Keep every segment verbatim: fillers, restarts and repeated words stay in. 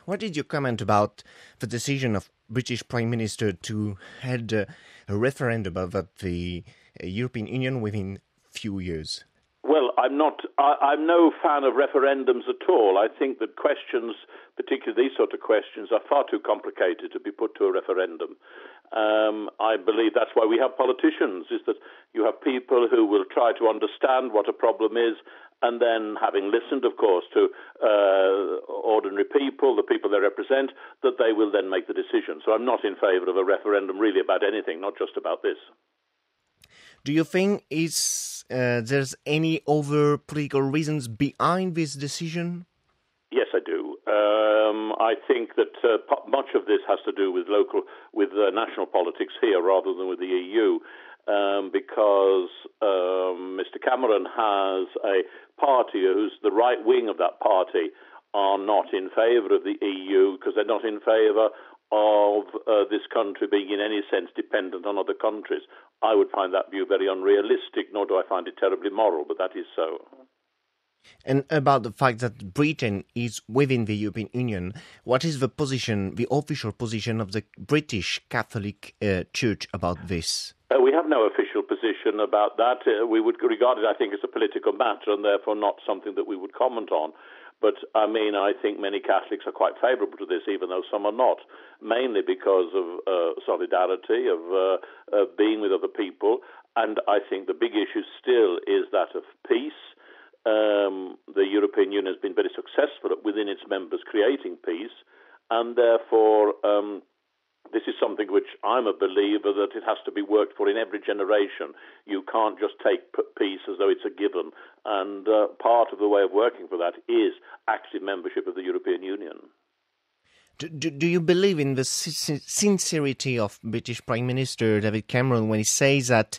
what did you comment about the decision of British Prime Minister to head a, a referendum about the uh, European Union within few years? Well, I'm not. I, I'm no fan of referendums at all. I think that questions, particularly these sort of questions, are far too complicated to be put to a referendum. Um, I believe that's why we have politicians, is that you have people who will try to understand what a problem is, and then, having listened, of course, to uh, ordinary people, the people they represent, that they will then make the decision. So I'm not in favour of a referendum really about anything, not just about this. Do you think is uh, there's any other political reasons behind this decision? Yes, I do. Um, I think that uh, much of this has to do with local, with uh, national politics here rather than with the E U, um, because um, Mister Cameron has a party who's the right wing of that party are not in favour of the E U because they're not in favour of uh, this country being in any sense dependent on other countries. I would find that view very unrealistic, nor do I find it terribly moral, but that is so. And about the fact that Britain is within the European Union, what is the position, the official position of the British Catholic uh, Church about this? Uh, we have no official position about that. Uh, we would regard it, I think, as a political matter and therefore not something that we would comment on. But, I mean, I think many Catholics are quite favourable to this, even though some are not, mainly because of uh, solidarity, of uh, uh, being with other people. And I think the big issue still is that of peace. Um, the European Union has been very successful at, within its members, creating peace. And therefore, um, this is something which I'm a believer that it has to be worked for in every generation. You can't just take p- peace as though it's a given. And uh, part of the way of working for that is active membership of the European Union. Do, do, do you believe in the sin- sincerity of British Prime Minister David Cameron when he says that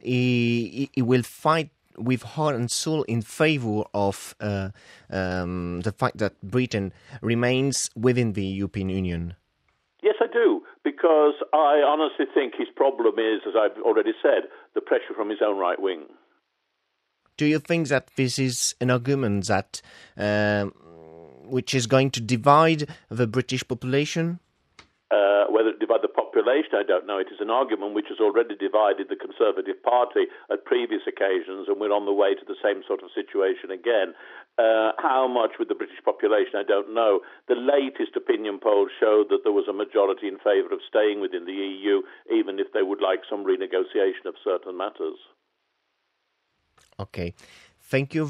he, he will fight with heart and soul in favour of uh, um, the fact that Britain remains within the European Union? Yes, I do, because I honestly think his problem is, as I've already said, the pressure from his own right wing. Do you think that this is an argument that uh, which is going to divide the British population? Uh, whether it divide the population, I don't know. It is an argument which has already divided the Conservative Party at previous occasions, and we're on the way to the same sort of situation again. Uh, how much with the British population, I don't know. The latest opinion polls showed that there was a majority in favour of staying within the E U, even if they would like some renegotiation of certain matters. Okay. Thank you.